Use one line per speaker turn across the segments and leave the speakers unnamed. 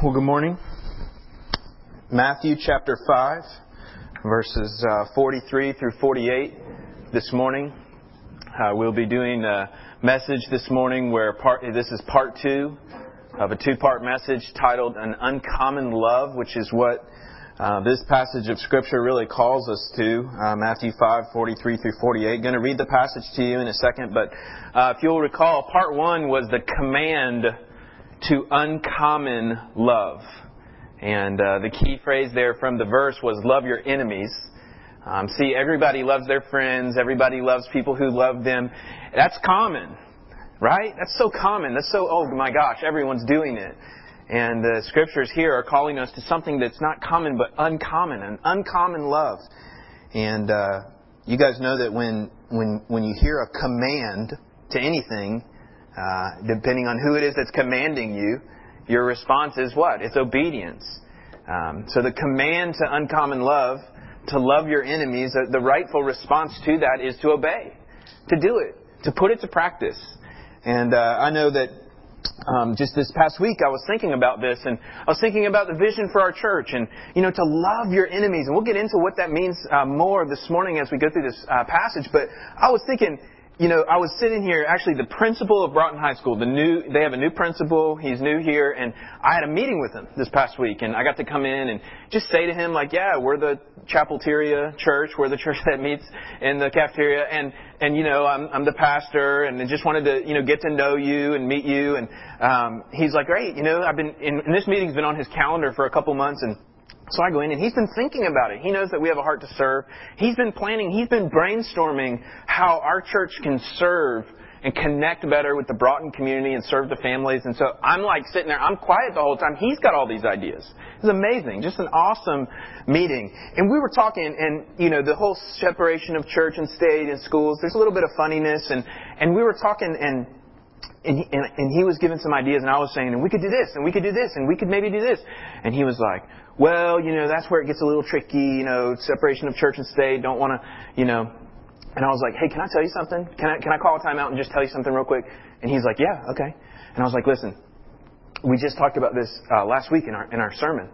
Well, good morning. Matthew chapter 5, verses 43 through 48 this morning. We'll be doing a message this morning where this is part 2 of a 2-part message titled An Uncommon Love, which is what this passage of Scripture really calls us to, Matthew 5, 43 through 48. Going to read the passage to you in a second, but if you'll recall, part 1 was the command to uncommon love. And the key phrase there from the verse was love your enemies. See, everybody loves their friends. Everybody loves people who love them. That's common, right? That's so common. That's so, oh my gosh, everyone's doing it. And the Scriptures here are calling us to something that's not common but uncommon, an uncommon love. And you guys know that when you hear a command to anything, depending on who it is that's commanding you, your response is what? It's obedience. So the command to uncommon love, to love your enemies, the rightful response to that is to obey, to do it, to put it to practice. And I know that just this past week I was thinking about this, and I was thinking about the vision for our church, and to love your enemies. And we'll get into what that means more this morning as we go through this passage. But I was thinking, I was sitting here, actually the principal of Broughton High School, they have a new principal, he's new here, and I had a meeting with him this past week, and I got to come in and just say to him, yeah, we're the Chapelteria church, we're the church that meets in the cafeteria, and I'm the pastor, and I just wanted to, get to know you and meet you, and he's like, great, I've been, and this meeting's been on his calendar for a couple months, and so I go in, and he's been thinking about it. He knows that we have a heart to serve. He's been planning, he's been brainstorming how our church can serve and connect better with the Broughton community and serve the families. And so I'm like sitting there, I'm quiet the whole time. He's got all these ideas. It's amazing. Just an awesome meeting. And we were talking, and, the whole separation of church and state and schools, there's a little bit of funniness. And we were talking, and he was giving some ideas, and I was saying, and we could do this, and we could do this, and we could maybe do this. And he was like, well, that's where it gets a little tricky, separation of church and state, don't want to, And I was like, hey, can I tell you something? Can I call a timeout and just tell you something real quick? And he's like, yeah, okay. And I was like, listen, we just talked about this last week in our sermon.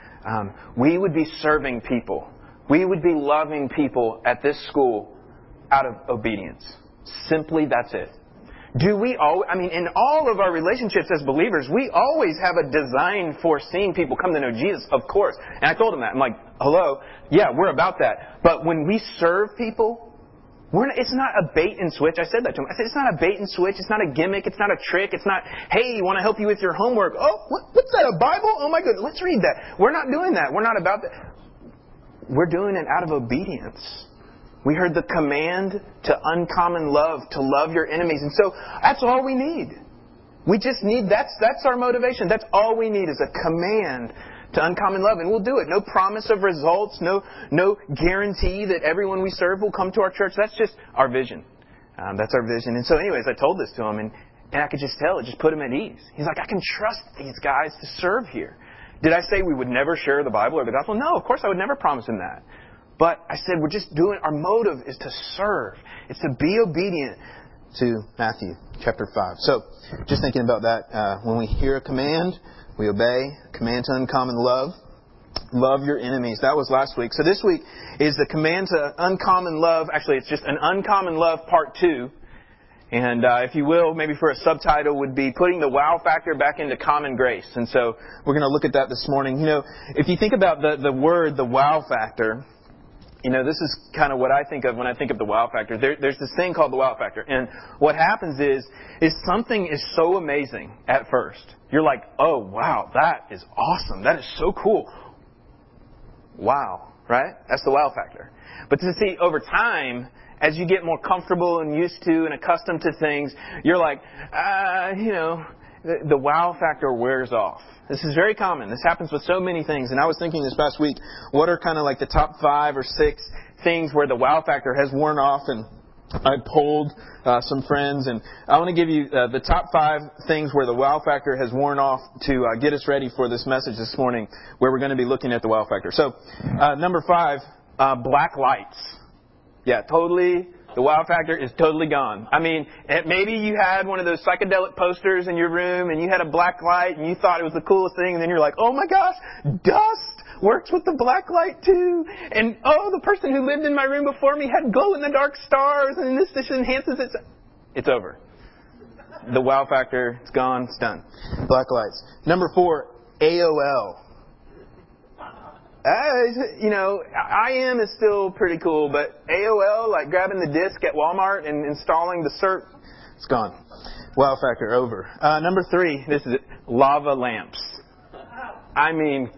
We would be serving people. We would be loving people at this school out of obedience. Simply, that's it. Do we always, in all of our relationships as believers, we always have a design for seeing people come to know Jesus, of course. And I told him that. I'm like, hello, yeah, we're about that. But when we serve people, it's not a bait and switch. I said that to him. I said, it's not a bait and switch. It's not a gimmick. It's not a trick. It's not, hey, you want to help you with your homework? Oh, what's that, a Bible? Oh my goodness, let's read that. We're not doing that. We're not about that. We're doing it out of obedience. We heard the command to uncommon love, to love your enemies. And so that's all we need. We just need, that's our motivation. That's all we need is a command to uncommon love. And we'll do it. No promise of results, no guarantee that everyone we serve will come to our church. That's just our vision. That's our vision. And so anyways, I told this to him, and I could just tell, it just put him at ease. He's like, I can trust these guys to serve here. Did I say we would never share the Bible or the gospel? No, of course I would never promise him that. But I said, we're just doing, our motive is to serve. It's to be obedient to Matthew chapter 5. So, just thinking about that, when we hear a command, we obey. Command to uncommon love. Love your enemies. That was last week. So this week is the command to uncommon love. Actually, it's just an uncommon love part 2. And if you will, maybe for a subtitle would be putting the wow factor back into common grace. And so we're going to look at that this morning. If you think about the word, the wow factor, this is kind of what I think of when I think of the wow factor. There's this thing called the wow factor. And what happens is something is so amazing at first. You're like, oh, wow, that is awesome. That is so cool. Wow, right? That's the wow factor. But to see over time, as you get more comfortable and used to and accustomed to things, you're like, the wow factor wears off. This is very common. This happens with so many things. And I was thinking this past week, what are kind of like the top 5 or 6 things where the wow factor has worn off? And I polled some friends, and I want to give you the top 5 things where the wow factor has worn off to get us ready for this message this morning, where we're going to be looking at the wow factor. So, number 5, black lights. Yeah, totally The wow factor is totally gone. I mean, maybe you had one of those psychedelic posters in your room and you had a black light and you thought it was the coolest thing, and then you're like, oh my gosh, dust works with the black light too. And oh, the person who lived in my room before me had glow-in-the-dark stars, and this enhances it. It's over. The wow factor, it's gone, it's done. Black lights. Number 4, AOL. IM is still pretty cool, but AOL, like grabbing the disc at Walmart and installing the cert, it's gone. Wow factor, over. Number 3, this is it, lava lamps. I mean,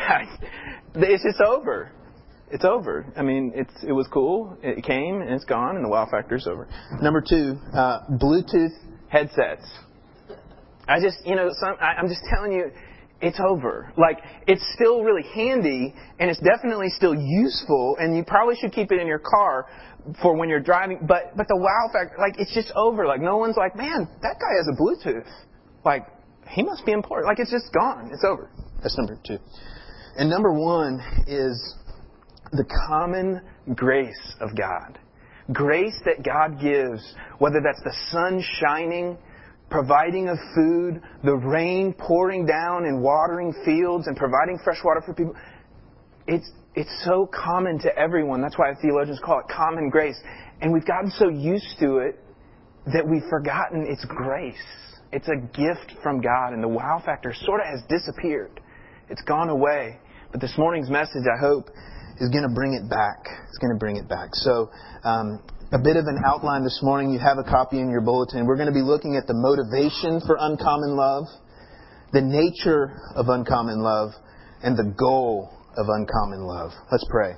it's just over. It's over. I mean, it was cool. It came and it's gone, and the wow factor's over. Number 2, Bluetooth headsets. I'm just telling you, it's over. Like, it's still really handy, and it's definitely still useful, and you probably should keep it in your car for when you're driving. But the wow factor, like, it's just over. Like, no one's like, man, that guy has a Bluetooth. Like, he must be important. Like, it's just gone. It's over. That's number 2. And number 1 is the common grace of God. Grace that God gives, whether that's the sun shining, providing of food, the rain pouring down and watering fields and providing fresh water for people. It's so common to everyone. That's why theologians call it common grace. And we've gotten so used to it that we've forgotten it's grace. It's a gift from God, and the wow factor sort of has disappeared. It's gone away. But this morning's message, I hope, is going to bring it back. It's going to bring it back. So, a bit of an outline this morning. You have a copy in your bulletin. We're going to be looking at the motivation for uncommon love, the nature of uncommon love, and the goal of uncommon love. Let's pray.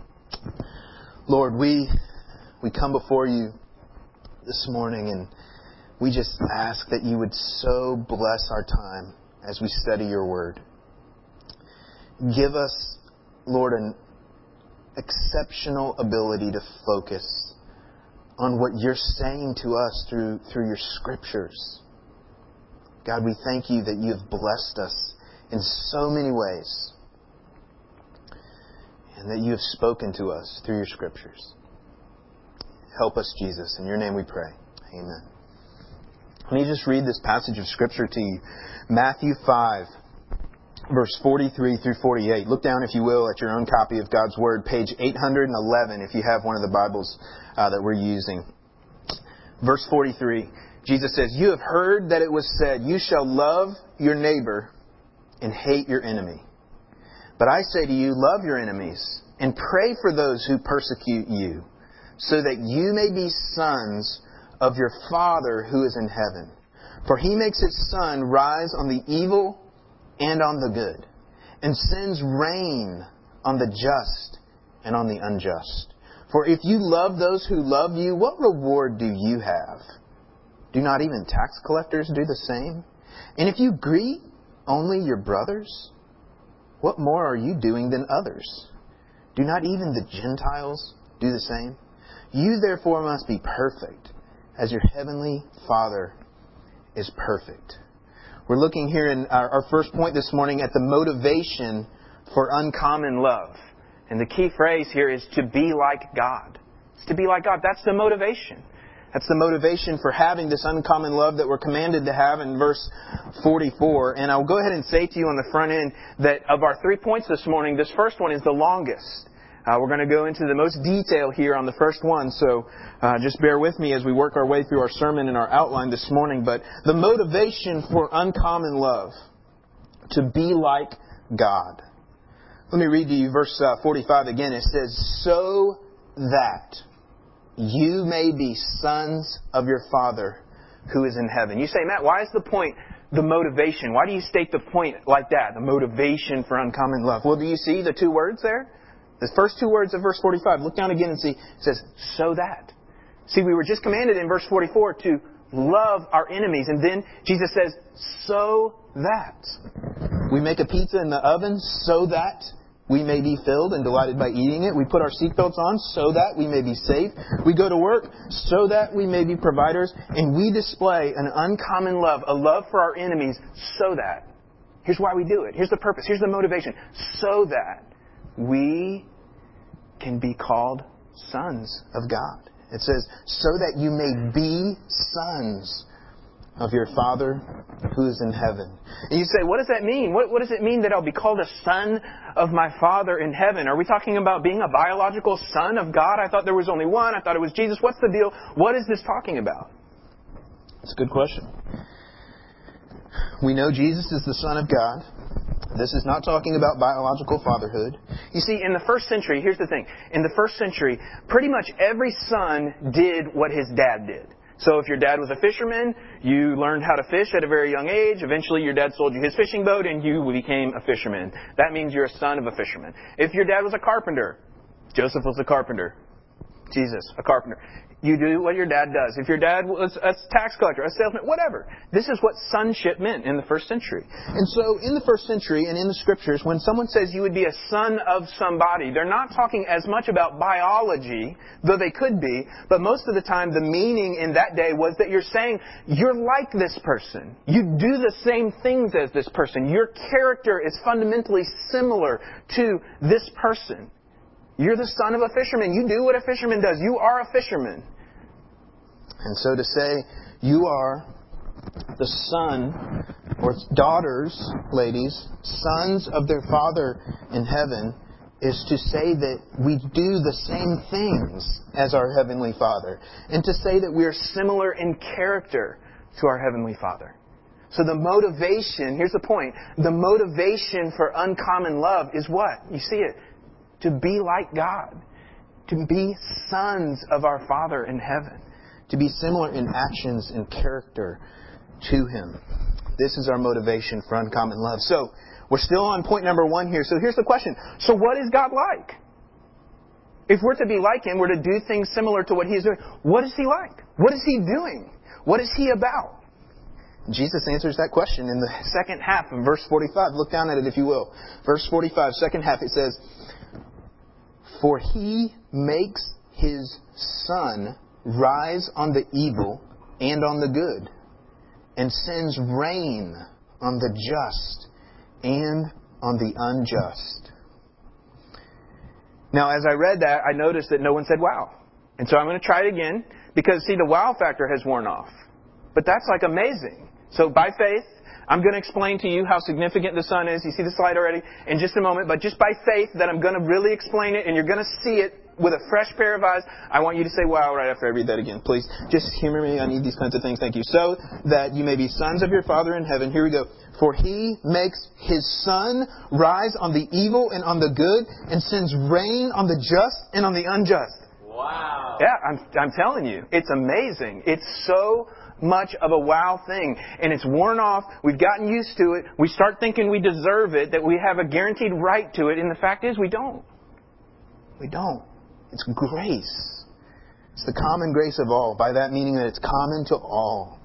Lord, we come before you this morning, and we just ask that you would so bless our time as we study your word. Give us, Lord, an exceptional ability to focus on what you're saying to us through your scriptures. God, we thank you that you have blessed us in so many ways, and that you have spoken to us through your scriptures. Help us, Jesus. In your name we pray. Amen. Let me just read this passage of scripture to you. Matthew 5, verse 43 through 48. Look down, if you will, at your own copy of God's Word, page 811, if you have one of the Bibles that we're using. Verse 43, Jesus says, "You have heard that it was said, 'You shall love your neighbor and hate your enemy.' But I say to you, love your enemies and pray for those who persecute you, so that you may be sons of your Father who is in heaven. For He makes His sun rise on the evil and on the good, and sends rain on the just and on the unjust. For if you love those who love you, what reward do you have? Do not even tax collectors do the same? And if you greet only your brothers, what more are you doing than others? Do not even the Gentiles do the same? You therefore must be perfect, as your heavenly Father is perfect." We're looking here in our first point this morning at the motivation for uncommon love. And the key phrase here is to be like God. It's to be like God. That's the motivation. That's the motivation for having this uncommon love that we're commanded to have in verse 44. And I'll go ahead and say to you on the front end that of our 3 points this morning, this first one is the longest. We're going to go into the most detail here on the first one, so just bear with me as we work our way through our sermon and our outline this morning. But the motivation for uncommon love, to be like God. Let me read to you verse 45 again. It says, "So that you may be sons of your Father who is in heaven." You say, Matt, why is the point the motivation? Why do you state the point like that, the motivation for uncommon love? Well, do you see the 2 words there? The first 2 words of verse 45. Look down again and see. It says, "so that." See, we were just commanded in verse 44 to love our enemies. And then Jesus says, "so that." We make a pizza in the oven so that we may be filled and delighted by eating it. We put our seatbelts on so that we may be safe. We go to work so that we may be providers. And we display an uncommon love, a love for our enemies, so that. Here's why we do it. Here's the purpose. Here's the motivation. So that we can be called sons of God.
It says, so that you may be sons of your Father who is in heaven.
And you say, what does that mean? What does it mean that I'll be called a son of my Father in heaven? Are we talking about being a biological son of God? I thought there was only one. I thought it was Jesus. What's the deal? What is this talking about?
It's a good question. We know Jesus is the Son of God. This is not talking about biological fatherhood.
You see, in the first century, here's the thing. In the first century, pretty much every son did what his dad did. So if your dad was a fisherman, you learned how to fish at a very young age. Eventually your dad sold you his fishing boat and you became a fisherman. That means you're a son of a fisherman. If your dad was a carpenter, Joseph was a carpenter. Jesus, a carpenter. You do what your dad does. If your dad was a tax collector, a salesman, whatever. This is what sonship meant in the first century.
And so in the first century and in the Scriptures,
When someone says you would be a son of somebody, they're not talking as much about biology, though they could be, but most of the time the meaning in that day was that you're saying you're like this person. You do the same things as this person. Your character is fundamentally similar to this person. You're the son of a fisherman. You do what a fisherman does. You are a fisherman.
And so to say you are the son or daughters, ladies, sons of their Father in heaven, is to say that we do the same things as our Heavenly Father.
And to say that we are similar in character to our Heavenly Father. So the motivation, here's the point, the motivation for uncommon love is what? You see it. To be like God. To be sons of our Father in heaven.
To be similar in actions and character to Him. This is our motivation for uncommon love. So, we're still on point number 1 here. So here's the question. So what is God like? If we're to be like Him, we're to do things similar to what He is doing. What is He like? What is He doing? What is He about? Jesus answers that question in the second half of verse 45. Look down at it if you will. Verse 45, second half, it says, for He makes His sun rise on the evil and on the good, and sends rain on the just and on the unjust. Now, as I read that, I noticed that no one said wow. And so I'm going to try it again, because, see, the wow factor has worn off. But that's like amazing. So by faith, I'm going to explain to you how significant the sun is. You see the slide already in just a moment. But just by faith that I'm going to really explain it, and you're going to see it with a fresh pair of eyes. I want you to say wow right after I read that again. Please, just humor me. I need these kinds of things. Thank you. So that you may be sons of your Father in heaven. Here we go. For He makes His sun rise on the evil and on the good, and sends rain on the just and on the unjust.
Wow. Yeah, I'm telling you. It's amazing. It's so much of a wow thing. And it's worn off. We've gotten used to it. We start thinking we deserve it, that we have a guaranteed right to it. And the fact is, we don't. We don't. It's grace. It's the common grace of all. By that meaning that it's common to all.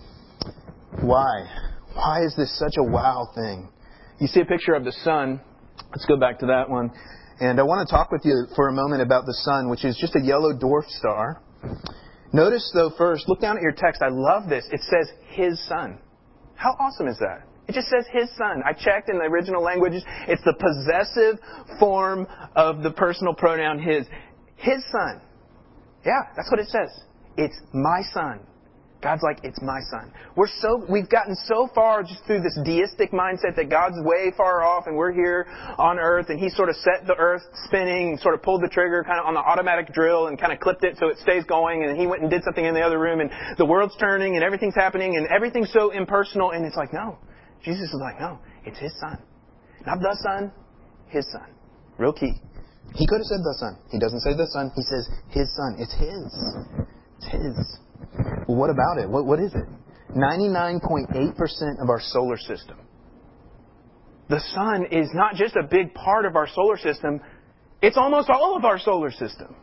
Why? Why is this such a wow thing? You see a picture of the sun. Let's go back to that one. And I want to talk with you for a moment about the sun, which is just a yellow dwarf star. Notice, though, first, look down at your text. I love this. It says, His Son. How awesome is that? It just says His Son. I checked in the original languages. It's the possessive form of the personal pronoun His. His Son. Yeah, that's what it says. It's my Son. God's like, it's my Son. We've gotten so far just through this deistic mindset that God's way far off and we're here on earth, and He sort of set the earth spinning, sort of pulled the trigger kind of on the automatic drill and kind of clipped it so it stays going, and then He went and did something in the other room, and the world's turning and everything's happening and everything's so impersonal, and it's like, no. Jesus is like, no, it's His Son. Not the Son, His Son. Real key. He could have said the Son. He doesn't say the Son. He says His Son. It's His. It's His. Well, what about it? What is it? 99.8% of our solar system. The sun is not just a big part of our solar system. It's almost all of our solar system.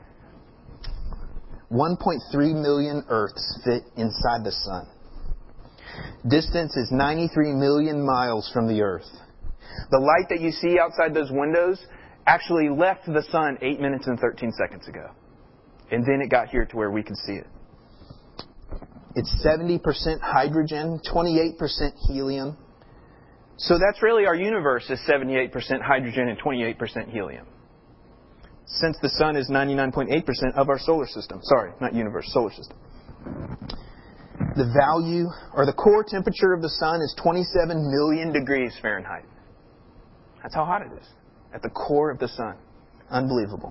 1.3 million Earths fit inside the sun. Distance is 93 million miles from the Earth. The light that you see outside those windows actually left the sun 8 minutes and 13 seconds ago. And then it got here to where we can see it. It's 70% hydrogen, 28% helium. So that's really our universe is 78% hydrogen and 28% helium.
since the sun is 99.8% of our solar system. Sorry, not universe, solar system. The value or the core temperature of the sun is 27 million degrees Fahrenheit. That's how hot it is at the core of the sun. Unbelievable.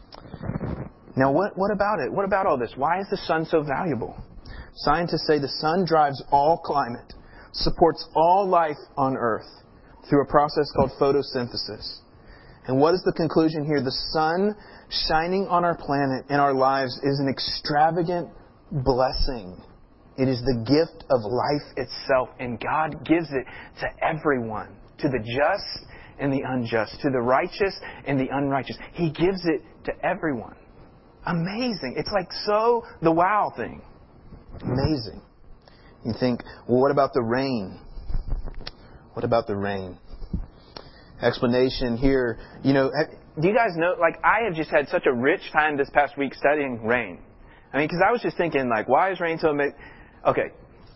Now, what about it? What about all this? Why is the sun so valuable? Scientists say the sun drives all climate, supports all life on Earth through a process called photosynthesis. And what is the conclusion here? The sun shining on our planet and our lives is an extravagant blessing. It is the gift of life itself, and God gives it to everyone, to the just and the unjust, to the righteous and the unrighteous. He gives it to everyone. Amazing. It's like so the wow thing. Amazing. You think, well, what about the rain? What about the rain? Explanation here. Do you guys know, I have just had such a rich time this past week studying rain. Because I was just thinking, why is rain so amazing? Okay,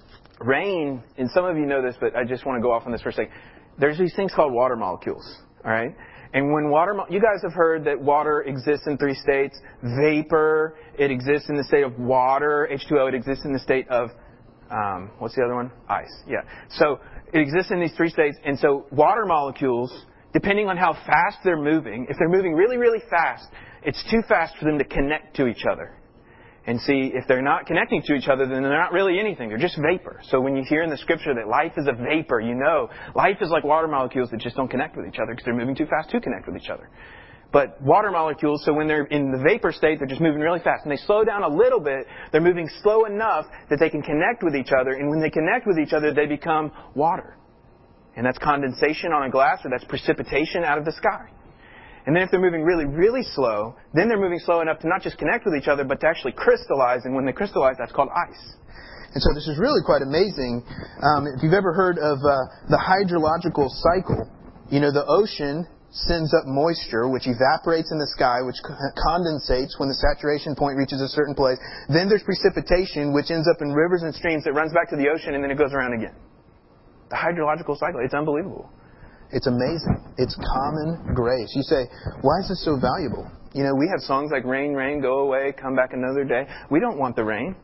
rain, and some of you know this, but I just want to go off on this for a second. There's these things called water molecules, all right? And when you guys have heard that water exists in 3 states. Vapor, it exists in the state of water. H2O, it exists in the state of, what's the other one? Ice, yeah. So it exists in these 3 states. And so water molecules, depending on how fast they're moving, if they're moving really, really fast, it's too fast for them to connect to each other. And see, if they're not connecting to each other, then they're not really anything. They're just vapor. So when you hear in the Scripture that life is a vapor, life is like water molecules that just don't connect with each other because they're moving too fast to connect with each other. But water molecules, so when they're in the vapor state, they're just moving really fast. And they slow down a little bit. They're moving slow enough that they can connect with each other. And when they connect with each other, they become water. And that's condensation on a glass, or that's precipitation out of the sky. And then if they're moving really, really slow, then they're moving slow enough to not just connect with each other, but to actually crystallize. And when they crystallize, that's called ice. And so this is really quite amazing. If you've ever heard of the hydrological cycle, the ocean sends up moisture, which evaporates in the sky, which condensates when the saturation point reaches a certain place. Then there's precipitation, which ends up in rivers and streams that runs back to the ocean, and then it goes around again. The hydrological cycle, it's unbelievable. It's amazing. It's common grace. You say, why is this so valuable? We have songs like Rain, Rain, Go Away, Come Back Another Day. We don't want the rain.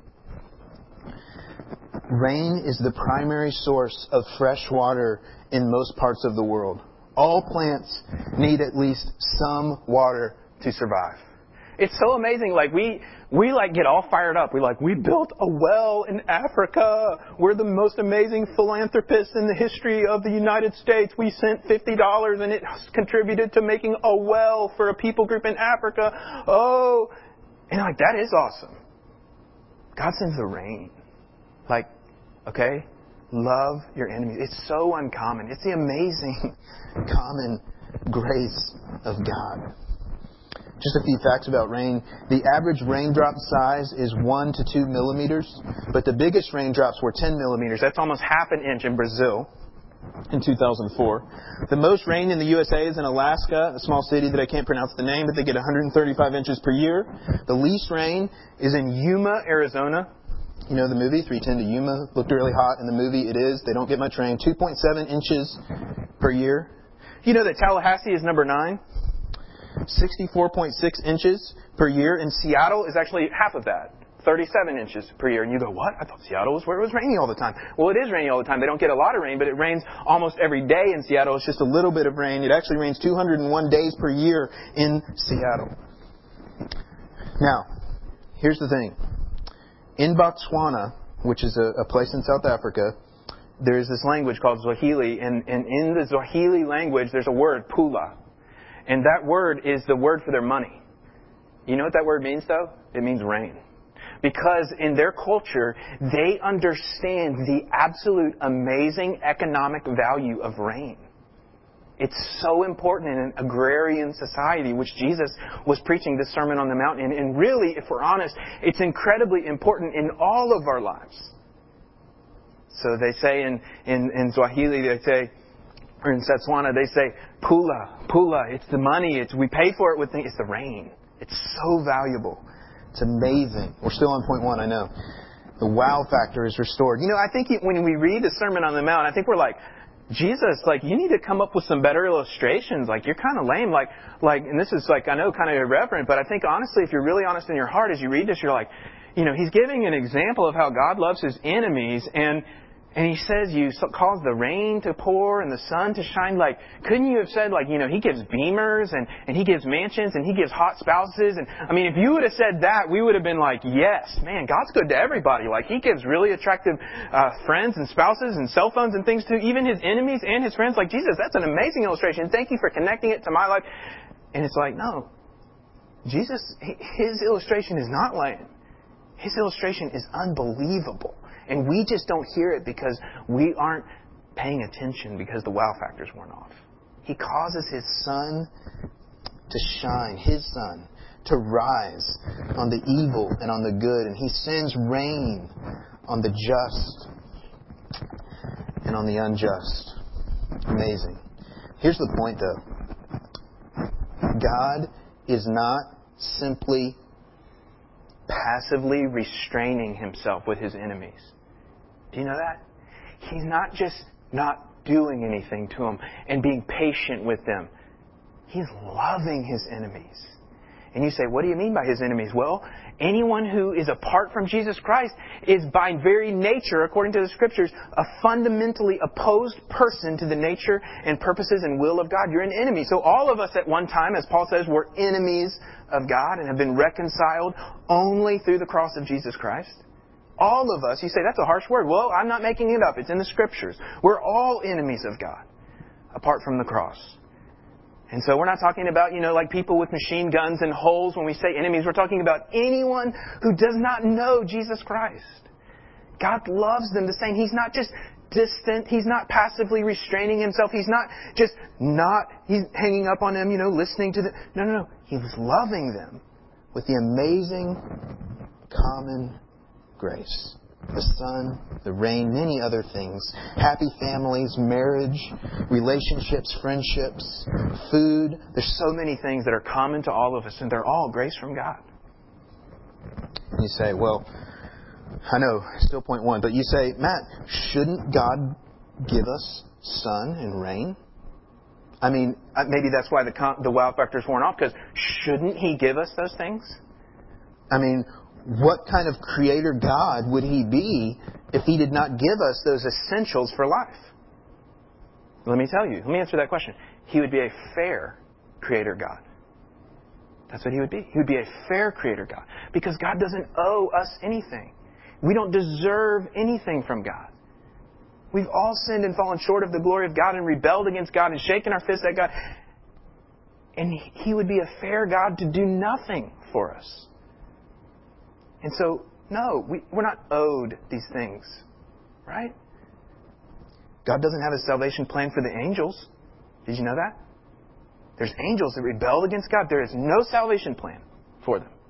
Rain is the primary source of fresh water in most parts of the world. All plants need at least some water to survive. It's so amazing. We get all fired up. We built a well in Africa. We're the most amazing philanthropists in the history of the United States. We sent $50 and it contributed to making a well for a people group in Africa. Oh, and that is awesome. God sends the rain. Okay, love your enemies. It's so uncommon. It's the amazing common grace of God. Just a few facts about rain. The average raindrop size is 1 to 2 millimeters, but the biggest raindrops were 10 millimeters. That's almost half an inch in Brazil in 2004. The most rain in the USA is in Alaska, a small city that I can't pronounce the name, but they get 135 inches per year. The least rain is in Yuma, Arizona. You know the movie, 3:10 to Yuma? Looked really hot in the movie. It is. They don't get much rain. 2.7 inches per year. You know that Tallahassee is number 9? 64.6 inches per year. And Seattle is actually half of that, 37 inches per year. And you go, what? I thought Seattle was where it was raining all the time. Well, it is raining all the time. They don't get a lot of rain, but it rains almost every day in Seattle. It's just a little bit of rain. It actually rains 201 days per year in Seattle. Now, here's the thing. In Botswana, which is a place in South Africa, there's this language called Swahili. And in the Swahili language, there's a word, pula. And that word is the word for their money. You know what that word means, though? It means rain. Because in their culture, they understand the absolute amazing economic value of rain. It's so important in an agrarian society, which Jesus was preaching this Sermon on the Mount in. And really, if we're honest, it's incredibly important in all of our lives. So they say in Swahili, they say, or in Setswana, they say, pula, it's the money, we pay for it with it's the rain. It's so valuable. It's amazing. We're still on point 1, I know. The wow factor is restored. You know, I think when we read the Sermon on the Mount, I think we're like,
Jesus, like, you need to come up with some better illustrations. Like, you're kind of lame. Like, and this is like, I know, kind of irreverent, but I think honestly, if you're really honest in your heart as you read this, you're like, He's giving an example of how God loves His enemies, and He says cause the rain to pour and the sun to shine. Like, couldn't you have said, like, He gives beamers and He gives mansions and He gives hot spouses? And I mean, if you would have said that, we would have been like, yes, man, God's good to everybody. Like, He gives really attractive friends and spouses and cell phones and things to even His enemies and His friends. Like, Jesus, that's an amazing illustration. Thank you for connecting it to my life. And it's like, no, Jesus, His illustration is not lame. His illustration is unbelievable. And we just don't hear it because we aren't paying attention because the wow factor's worn off. He causes His sun to shine, His sun to rise on the evil and on the good. And He sends rain on the just and on the unjust. Amazing. Here's the point, though. God is not simply passively restraining Himself with His enemies. Do you know that? He's not just not doing anything to them and being patient with them. He's loving His enemies. And you say, what do you mean by His enemies? Well, anyone who is apart from Jesus Christ is by very nature, according to the Scriptures, a fundamentally opposed person to the nature and purposes and will of God. You're an enemy. So all of us at one time, as Paul says, were enemies of God and have been reconciled only through the cross of Jesus Christ. All of us, you say, that's a harsh word. Well, I'm not making it up. It's in the Scriptures. We're all enemies of God, apart from the cross. And so we're not talking about, like people with machine guns and holes when we say enemies. We're talking about anyone who does not know Jesus Christ. God loves them the same. He's not just distant. He's not passively restraining Himself. He's not just He's hanging up on them, listening to them. No. He's loving them with the amazing common grace. The sun, the rain, many other things. Happy families, marriage, relationships, friendships, food. There's so many things that are common to all of us, and they're all grace from God. And you say, well, I know, still point one, but you say, Matt, shouldn't God give us sun and rain? I mean, maybe that's why the wow factor's worn off, because shouldn't He give us those things? I mean, what kind of creator God would He be if He did not give us those essentials for life? Let me tell you. Let me answer that question. He would be a fair creator God. That's what He would be. He would be a fair creator God. Because God doesn't owe us anything. We don't deserve anything from God. We've all sinned and fallen short of the glory of God and rebelled against God and shaken our fists at God. And He would be a fair God to do nothing for us. And so, no, we're not owed these things, right? God doesn't have a salvation plan for the angels. Did you know that? There's angels that rebelled against God. There is no salvation plan for them.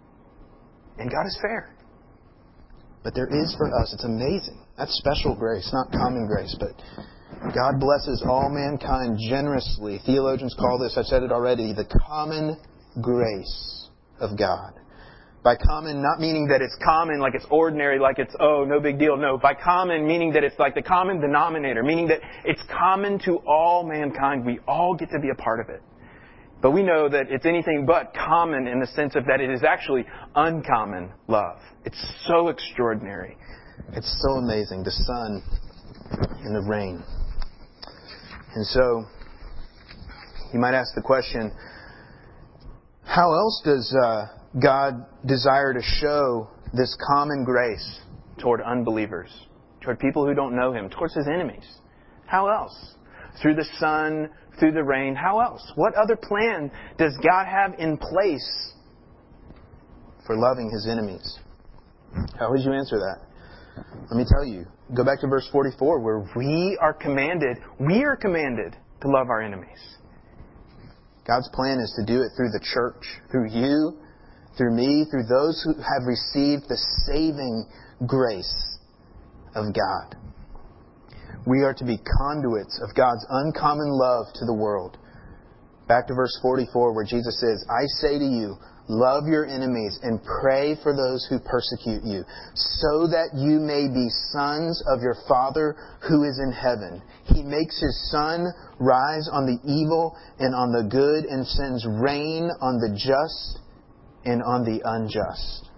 And God is fair. But there is for us. It's amazing. That's special grace, not common grace. But God blesses all mankind generously. Theologians call this, I've said it already, the common grace of God. By common, not meaning that it's common, like it's ordinary, like it's, no big deal. No, by common, meaning that it's like the common denominator, meaning that it's common to all mankind. We all get to be a part of it. But we know that it's anything but common in the sense of that it is actually uncommon love. It's so extraordinary. It's so amazing. The sun and the rain. And so, you might ask the question, how else does God desire to show this common grace toward unbelievers, toward people who don't know Him, towards His enemies? How else? Through the sun, through the rain, how else? What other plan does God have in place for loving His enemies? How would you answer that? Let me tell you. Go back to verse 44 where we are commanded to love our enemies. God's plan is to do it through the church, through you, through me, through those who have received the saving grace of God. We are to be conduits of God's uncommon love to the world. Back to verse 44 where Jesus says, I say to you,
Love your enemies and pray for those who persecute you, so that you may be sons of your Father who is in heaven. He makes His sun rise on the evil and on the good, and sends rain on the just and on the unjust.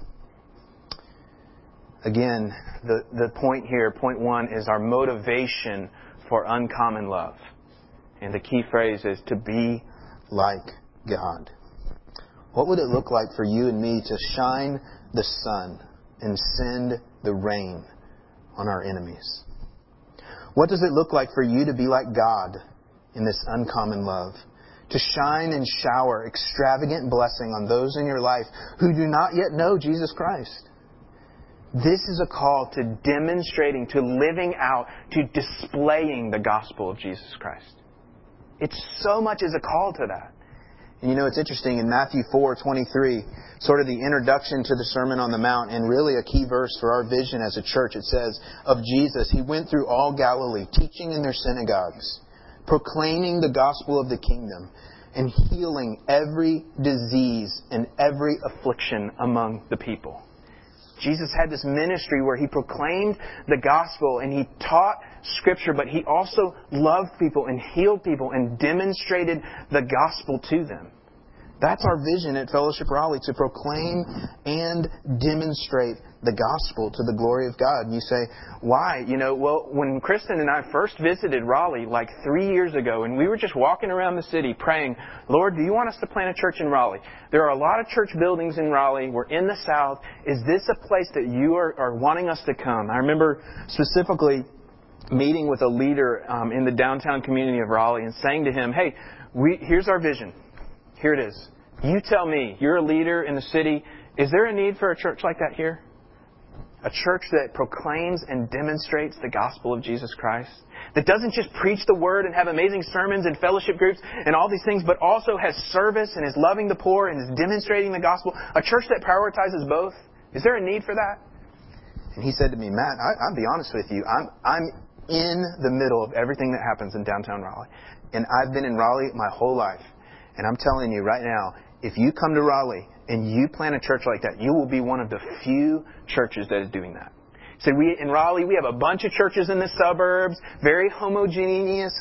Again, the point here, point one, is our motivation for uncommon love. And the key phrase is to be like God. What would it look like for you and me to shine the sun and send the rain on our enemies? What does it look like for you to be like God in this uncommon love? To shine and shower extravagant blessing on those in your life who do not yet know Jesus Christ. This is a call to demonstrating, to living out, to displaying the gospel of Jesus Christ. It's so much as a call to that. And it's interesting, in Matthew 4:23, sort of the introduction to the Sermon on the Mount, and really a key verse for our vision as a church, it says, of Jesus, He went through all Galilee, teaching in their synagogues, proclaiming the gospel of the kingdom, and healing every disease and every affliction among the people. Jesus had this ministry where He proclaimed the gospel and He taught Scripture, but He also loved people and healed people and demonstrated the gospel to them. That's our vision at Fellowship Raleigh, to proclaim and demonstrate the gospel to the glory of God. And you say, why? Well, when Kristen and I first visited Raleigh like 3 years ago, and we were just walking around the city praying, Lord, do you want us to plant a church in Raleigh? There are a lot of church buildings in Raleigh. We're in the South. Is this a place that you are wanting us to come? I remember specifically meeting with a leader in the downtown community of Raleigh and saying to him, hey, here's our vision. Here it is. You tell me, you're a leader in the city. Is there a need for a church like that here? A church that proclaims and demonstrates the gospel of Jesus Christ. That doesn't just preach the word and have amazing sermons and fellowship groups and all these things, but also has service and is loving the poor and is demonstrating the gospel. A church that prioritizes both. Is there a need for that? And he said to me, Matt, I'll be honest with you. I'm in the middle of everything that happens in downtown Raleigh. And I've been in Raleigh my whole life. And I'm telling you right now, if you come to Raleigh and you plant a church like that, you will be one of the few churches that is doing that. So in Raleigh, we have a bunch of churches in the suburbs, very homogeneous,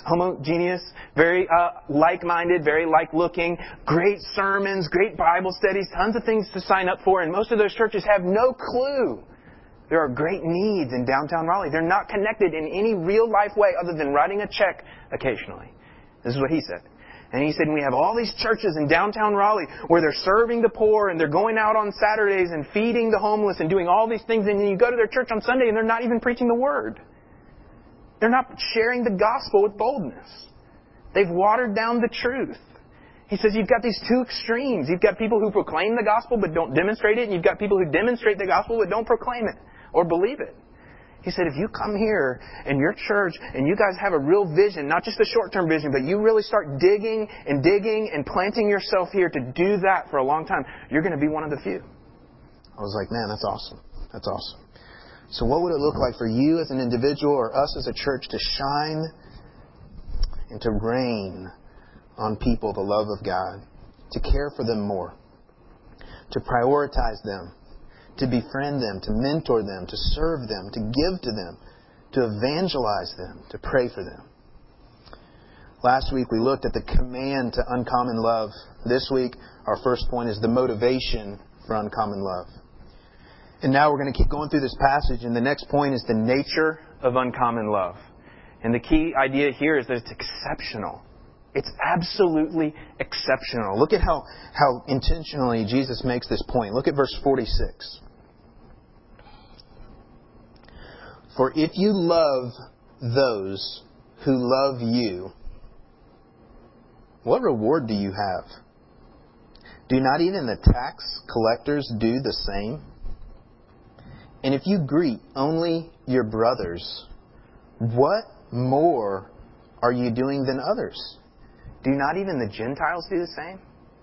very like-minded, very like-looking, great sermons, great Bible studies, tons of things to sign up for, and most of those churches have no clue. There are great needs in downtown Raleigh. They're not connected in any real-life way other than writing a check occasionally. This is what he said. And he said, we have all these churches in downtown Raleigh where they're serving the poor and they're going out on Saturdays and feeding the homeless and doing all these things. And then you go to their church on Sunday and they're not even preaching the word. They're not sharing the gospel with boldness. They've watered down the truth. He says you've got these two extremes. You've got people who proclaim the gospel but don't demonstrate it. And you've got people who demonstrate the gospel but don't proclaim it or believe it. He said, if you come here and your church and you guys have a real vision, not just a short-term vision, but you really start digging and planting yourself here to do that for a long time, you're going to be one of the few. I was like, man, that's awesome. That's awesome. So what would it look like for you as an individual or us as a church to shine and to rain on people the love of God, to care for them more, to prioritize them, to befriend them, to mentor them, to serve them, to give to them, to evangelize them, to pray for them. Last week we looked at the command to uncommon love. This week our first point is the motivation for uncommon love. And now we're going to keep going through this passage, and the next point is the nature of uncommon love. And the key idea here is that it's exceptional. It's absolutely exceptional. Look at how intentionally Jesus makes this point. Look at verse 46. For if you love those who love you, what reward do you have? Do not even the tax collectors do the same? And if you greet only your brothers, what more are you doing than others? Do not even the Gentiles do the same?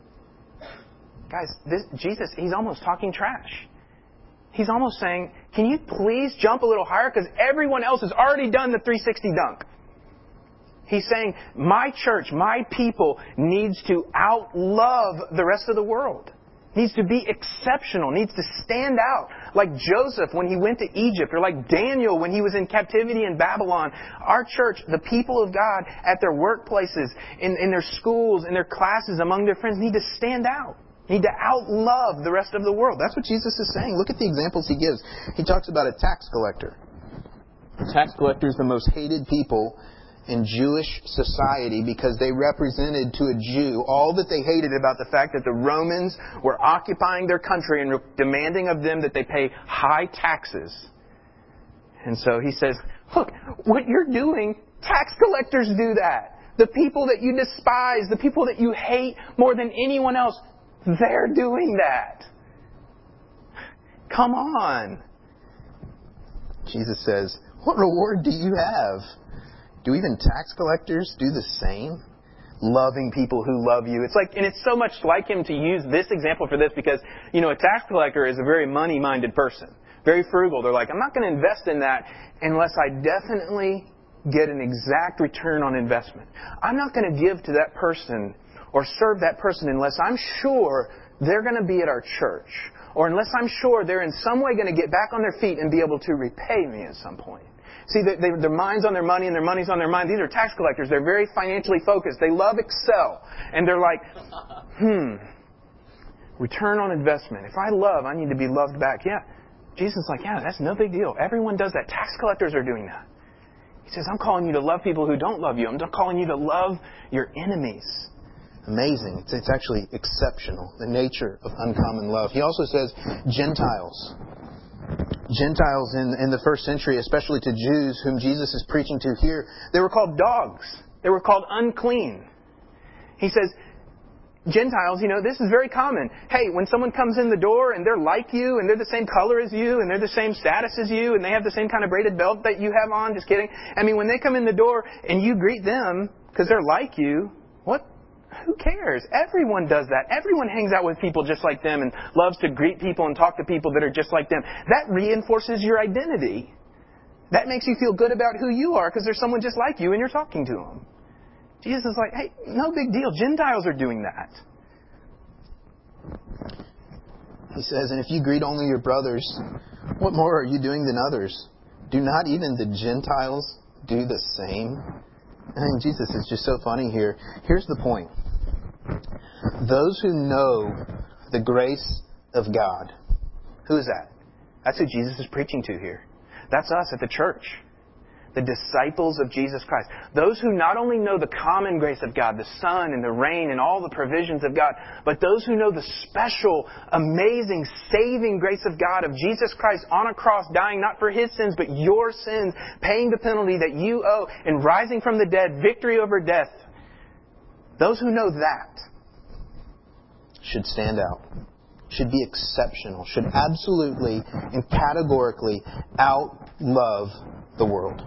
Guys, Jesus, He's almost talking trash. He's almost saying, can you please jump a little higher? Because everyone else has already done the 360 dunk. He's saying, my church, my people needs to outlove the rest of the world. needs to be exceptional, needs to stand out. Like Joseph when he went to Egypt, or like Daniel when he was in captivity in Babylon. Our church, the people of God, at their workplaces, in their schools, in their classes, among their friends, need to stand out. Need to outlove the rest of the world. That's what Jesus is saying. Look at the examples he gives. He talks about a tax collector. A tax collector is the most hated people in Jewish society because they represented to a Jew all that they hated about the fact that the Romans were occupying their country and demanding of them that they pay high taxes. And so he says, look, what you're doing, tax collectors do that. The people that you despise, the people that you hate more than anyone else, they're doing that. Come on. Jesus says, what reward do you have? Do even tax collectors do the same? Loving people who love you. It's like, and it's so much like him to use this example for this because, a tax collector is a very money-minded person. Very frugal. They're like, I'm not going to invest in that unless I definitely get an exact return on investment. I'm not going to give to that person or serve that person unless I'm sure they're going to be at our church. Or unless I'm sure they're in some way going to get back on their feet and be able to repay me at some point. See, their mind's on their money and their money's on their mind. These are tax collectors. They're very financially focused. They love Excel. And they're like, return on investment. If I love, I need to be loved back. Yeah. Jesus is like, yeah, that's no big deal. Everyone does that. Tax collectors are doing that. He says, I'm calling you to love people who don't love you. I'm calling you to love your enemies. Amazing. It's actually exceptional, the nature of uncommon love. He also says Gentiles. Gentiles in the first century, especially to Jews whom Jesus is preaching to here, they were called dogs. They were called unclean. He says, Gentiles, this is very common. Hey, when someone comes in the door and they're like you and they're the same color as you and they're the same status as you and they have the same kind of braided belt that you have on, just kidding. When they come in the door and you greet them because they're like you, what? Who cares? Everyone does that. Everyone hangs out with people just like them and loves to greet people and talk to people that are just like them. That reinforces your identity. That makes you feel good about who you are because there's someone just like you and you're talking to them. Jesus is like, hey, no big deal. Gentiles are doing that. He says, and if you greet only your brothers, what more are you doing than others? Do not even the Gentiles do the same? I think Jesus is just so funny here. Here's the point. Those who know the grace of God. Who is that? That's who Jesus is preaching to here. That's us at the church. The disciples of Jesus Christ. Those who not only know the common grace of God, the sun and the rain and all the provisions of God, but those who know the special, amazing, saving grace of God, of Jesus Christ on a cross, dying not for His sins, but your sins, paying the penalty that you owe, and rising from the dead, victory over death. Those who know that should stand out, should be exceptional, should absolutely and categorically outlove the world.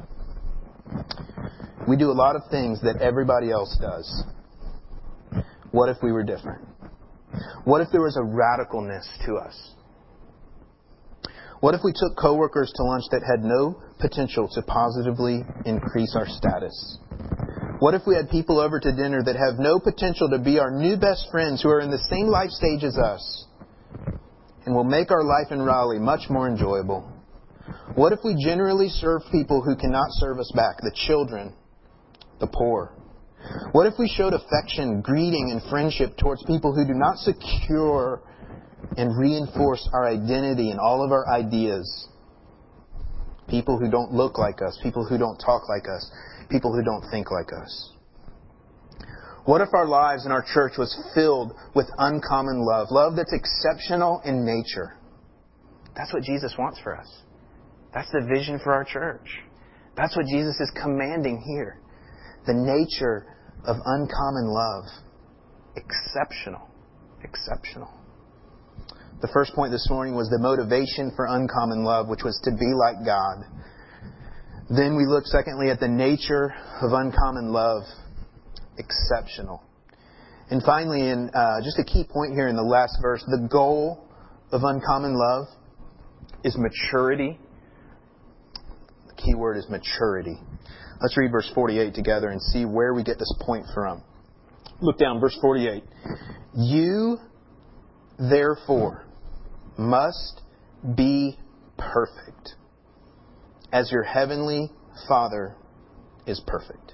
We do a lot of things that everybody else does. What if we were different? What if there was a radicalness to us? What if we took coworkers to lunch that had no potential to positively increase our status? What if we had people over to dinner that have no potential to be our new best friends who are in the same life stage as us and will make our life in Raleigh much more enjoyable? What if we generally serve people who cannot serve us back, the children, the poor? What if we showed affection, greeting, and friendship towards people who do not secure and reinforce our identity and all of our ideas? People who don't look like us, people who don't talk like us, people who don't think like us. What if our lives in our church was filled with uncommon love, love that's exceptional in nature? That's what Jesus wants for us. That's the vision for our church. That's what Jesus is commanding here. The nature of uncommon love. Exceptional. Exceptional. The first point this morning was the motivation for uncommon love, which was to be like God. Then we look secondly at the nature of uncommon love. Exceptional. And finally, in just a key point here in the last verse, the goal of uncommon love is maturity. Key word is maturity. Let's read verse 48 together and see where we get this point from. Look down, verse 48. You therefore, must be perfect, as your heavenly Father is perfect.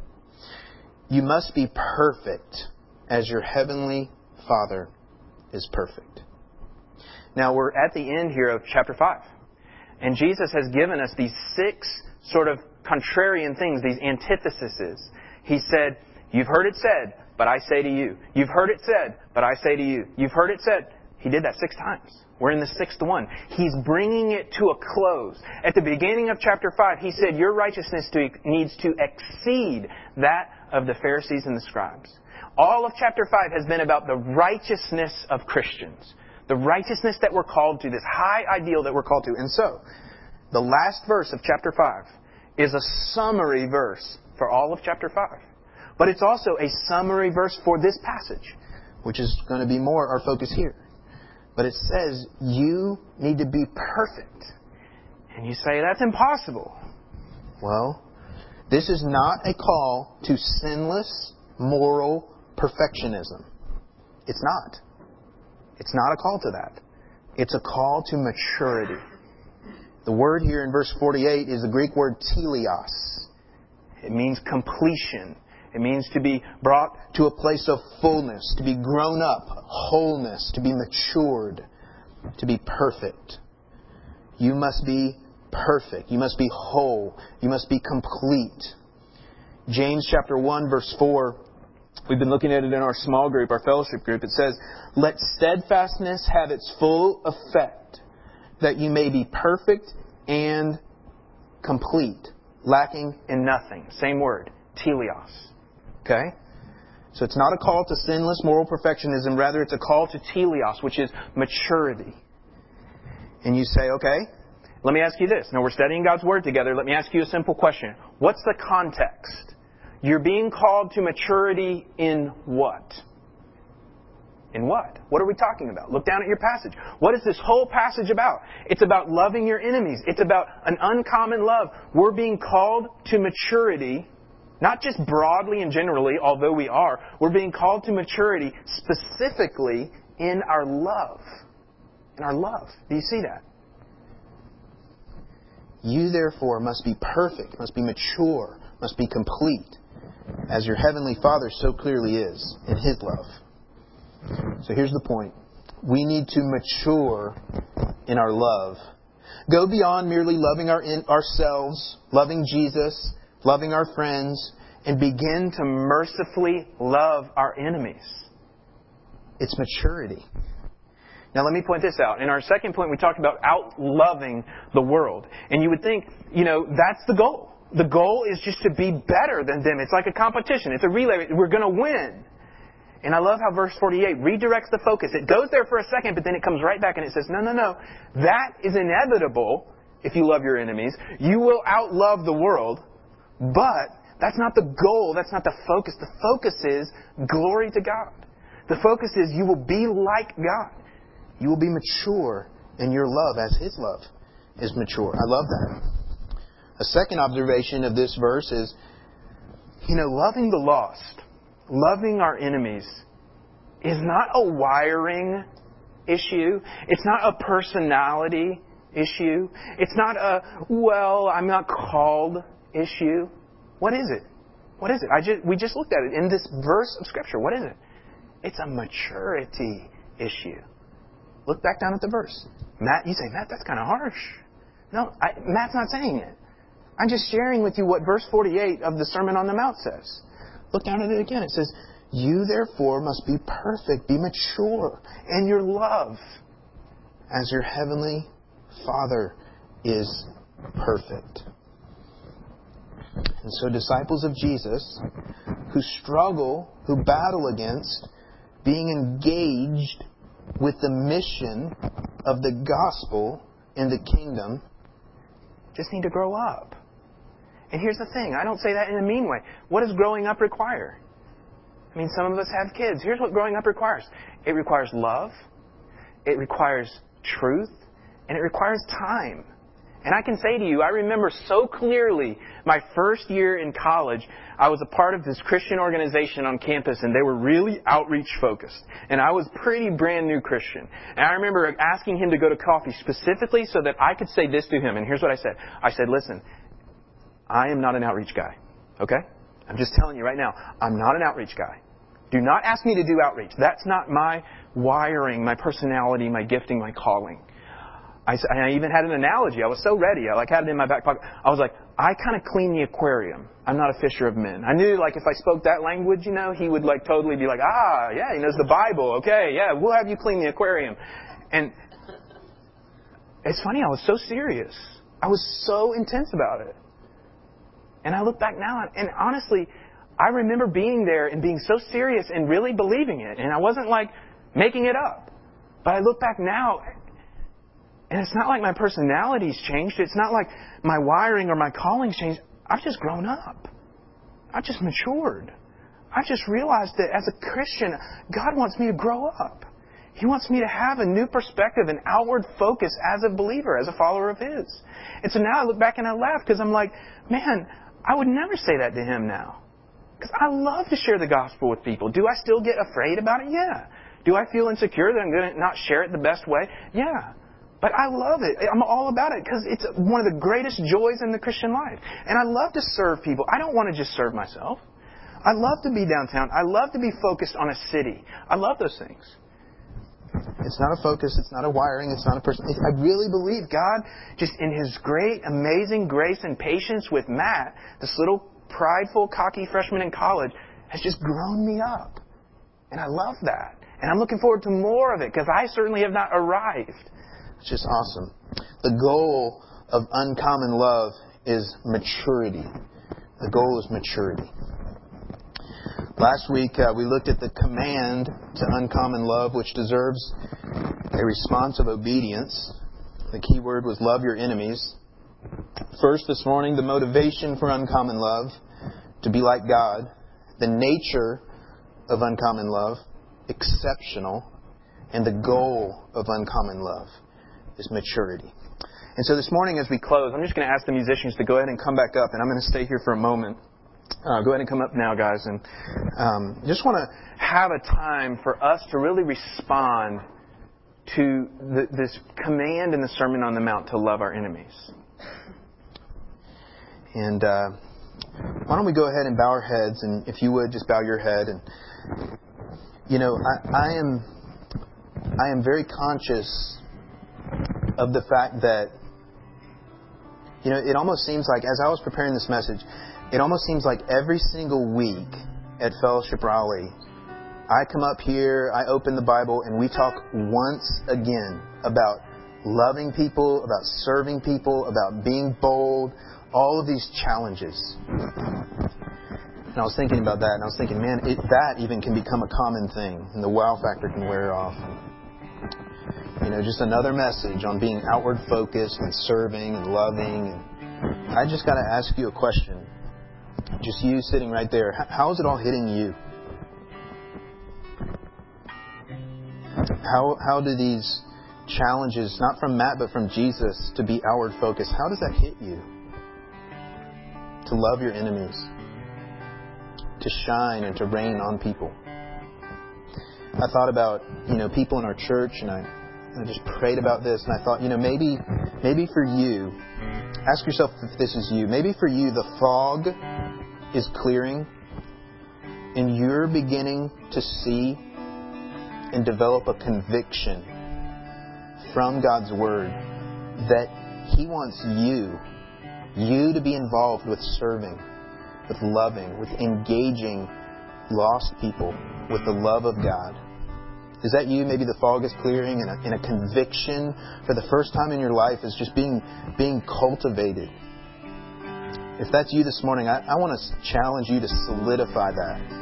You must be perfect, as your heavenly Father is perfect.
Now we're at the end here of chapter 5. And Jesus has given us these 6 sort of contrarian things, these antitheses. He said, you've heard it said, but I say to you. You've heard it said, but I say to you. You've heard it said. He did that 6 times. We're in the 6th one. He's bringing it to a close. At the beginning of chapter 5, He said, your righteousness needs to exceed that of the Pharisees and the scribes. All of chapter 5 has been about the righteousness of Christians. The righteousness that we're called to, this high ideal that we're called to. And so, the last verse of chapter 5 is a summary verse for all of chapter 5. But it's also a summary verse for this passage, which is going to be more our focus here. But it says, you need to be perfect.
And you say, that's impossible. Well, this is not a call to sinless, moral perfectionism. It's not. It's not a call to that. It's a call to maturity. The word here in verse 48 is the Greek word teleos. It means completion. It means to be brought to a place of fullness, to be grown up, wholeness, to be matured, to be perfect. You must be perfect. You must be whole. You must be complete. James chapter 1 verse 4, we've been looking at it in our small group, our fellowship group. It says, let steadfastness have its full effect, that you may be perfect and complete, lacking in nothing. Same word, teleos. Okay? So it's not a call to sinless moral perfectionism. Rather, it's a call to teleos, which is maturity. And you say, okay, let me ask you this. Now, we're studying God's Word together. Let me ask you a simple question. What's the context? You're being called to maturity in what? In what? What are we talking about? Look down at your passage. What is this whole passage about? It's about loving your enemies. It's about an uncommon love. We're being called to maturity. Not just broadly and generally, although we are. We're being called to maturity specifically in our love. In our love. Do you see that? You therefore must be perfect, must be mature, must be complete, as your Heavenly Father so clearly is in His love. So here's the point. We need to mature in our love. Go beyond merely loving ourselves, loving Jesus, loving our friends, and begin to mercifully love our enemies. It's maturity. Now let me point this out. In our second point, we talked about out-loving the world. And you would think, that's the goal. The goal is just to be better than them. It's like a competition. It's a relay. We're going to win. And I love how verse 48 redirects the focus. It goes there for a second, but then it comes right back and it says, no. That is inevitable if you love your enemies. You will outlove the world. But that's not the goal. That's not the focus. The focus is glory to God. The focus is you will be like God. You will be mature in your love as His love is mature. I love that. A second observation of this verse is, loving the lost, loving our enemies is not a wiring issue. It's not a personality issue. It's not I'm not called issue. What is it? What is it? We just looked at it in this verse of Scripture. What is it? It's a maturity issue. Look back down at the verse. Matt, you say, Matt, that's kind of harsh. No, Matt's not saying it. I'm just sharing with you what verse 48 of the Sermon on the Mount says. Look down at it again. It says, you therefore must be perfect, be mature in your love, as your Heavenly Father is perfect. And so disciples of Jesus who struggle, who battle against being engaged with the mission of the gospel in the kingdom just need to grow up. And here's the thing. I don't say that in a mean way. What does growing up require? I mean, some of us have kids. Here's what growing up requires. It requires love. It requires truth. And it requires time.
And I can say to you, I remember so clearly my first year in college, I was a part of this Christian organization on campus, and they were really outreach focused. And I was pretty brand new Christian. And I remember asking him to go to coffee specifically so that I could say this to him. And here's what I said. I said, listen, I am not an outreach guy. Okay? I'm just telling you right now, I'm not an outreach guy. Do not ask me to do outreach. That's not my wiring, my personality, my gifting, my calling. I even had an analogy. I was so ready. I had it in my back pocket. I was like, I kind of clean the aquarium. I'm not a fisher of men. I knew if I spoke that language, he would totally be like, yeah, he knows the Bible. Okay, yeah, we'll have you clean the aquarium. And it's funny, I was so serious. I was so intense about it. And I look back now, and honestly, I remember being there and being so serious and really believing it. And I wasn't making it up. But I look back now, and it's not like my personality's changed. It's not like my wiring or my calling's changed. I've just grown up. I've just matured. I've just realized that as a Christian, God wants me to grow up. He wants me to have a new perspective, an outward focus as a believer, as a follower of His. And so now I look back and I laugh because I'm like, man, I would never say that to him now. Because I love to share the gospel with people. Do I still get afraid about it? Yeah. Do I feel insecure that I'm going to not share it the best way? Yeah. But I love it. I'm all about it because it's one of the greatest joys in the Christian life. And I love to serve people. I don't want to just serve myself. I love to be downtown. I love to be focused on a city. I love those things.
It's not a focus. It's not a wiring. It's not a person. I really believe God, just in His great, amazing grace and patience with Matt, this little prideful, cocky freshman in college, has just grown me up. And I love that. And I'm looking forward to more of it because I certainly have not arrived. It's just awesome. The goal of Uncommon Love is maturity. The goal is maturity. Last week, we looked at the command to uncommon love, which deserves a response of obedience. The key word was love your enemies. First, this morning, the motivation for uncommon love, to be like God. The nature of uncommon love, exceptional. And the goal of uncommon love is maturity. And so this morning as we close, I'm just going to ask the musicians to go ahead and come back up, and I'm going to stay here for a moment. Go ahead and come up now, guys. And just want to have a time for us to really respond to this command in the Sermon on the Mount to love our enemies. And why don't we go ahead and bow our heads, and if you would, just bow your head. And I am very conscious of the fact that it almost seems like, as I was preparing this message, it almost seems like every single week at Fellowship Raleigh, I come up here, I open the Bible, and we talk once again about loving people, about serving people, about being bold, all of these challenges. And I was thinking about that, and I was thinking, man, that even can become a common thing, and the wow factor can wear off. Just another message on being outward focused and serving and loving. And I just got to ask you a question. Just you sitting right there. How is it all hitting you? How do these challenges, not from Matt but from Jesus, to be outward focused, how does that hit you? To love your enemies. To shine and to rain on people. I thought about, people in our church, and I just prayed about this, and I thought, maybe for you, ask yourself if this is you. Maybe for you, the fog is clearing, and you're beginning to see and develop a conviction from God's Word that He wants you to be involved with serving, with loving, with engaging lost people with the love of God. Is that you? Maybe the fog is clearing and a conviction for the first time in your life is just being cultivated. If that's you this morning, I want to challenge you to solidify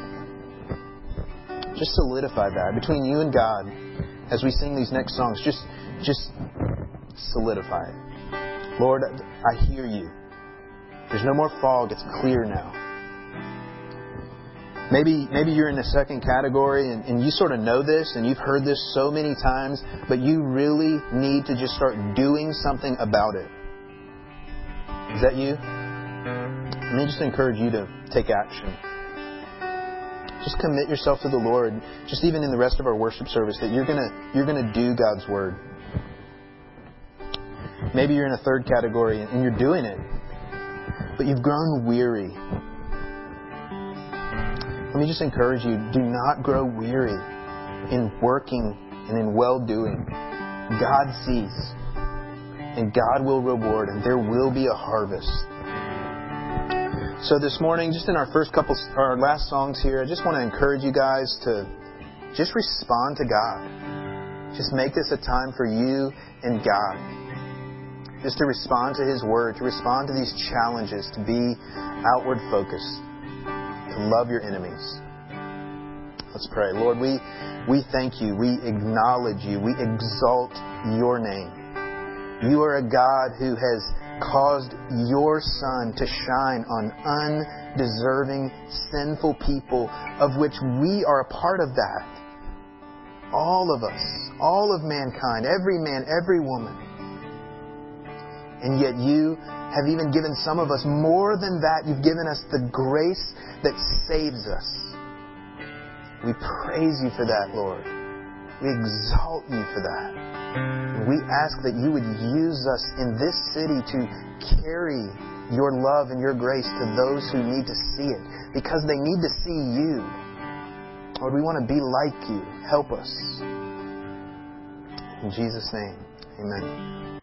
that. Just solidify that. Between you and God, as we sing these next songs, just solidify it. Lord, I hear you. There's no more fog. It's clear now. Maybe you're in the second category and you sort of know this and you've heard this so many times, but you really need to just start doing something about it. Is that you? Let me just encourage you to take action. Just commit yourself to the Lord, just even in the rest of our worship service, that you're gonna do God's Word. Maybe you're in a third category and you're doing it, but you've grown weary. Let me just encourage you, do not grow weary in working and in well-doing. God sees, and God will reward, and there will be a harvest. So this morning, just in our last songs here, I just want to encourage you guys to just respond to God. Just make this a time for you and God. Just to respond to His Word, to respond to these challenges, to be outward focused, to love your enemies. Let's pray. Lord, we thank You. We acknowledge You. We exalt Your name. You are a God who has caused Your Son to shine on undeserving, sinful people, of which we are a part of that. All of us, all of mankind, every man, every woman. And yet You have even given some of us more than that. You've given us the grace that saves us. We praise You for that, Lord. We exalt You for that. And we ask that You would use us in this city to carry Your love and Your grace to those who need to see it, because they need to see You. Lord, we want to be like You. Help us. In Jesus' name, amen.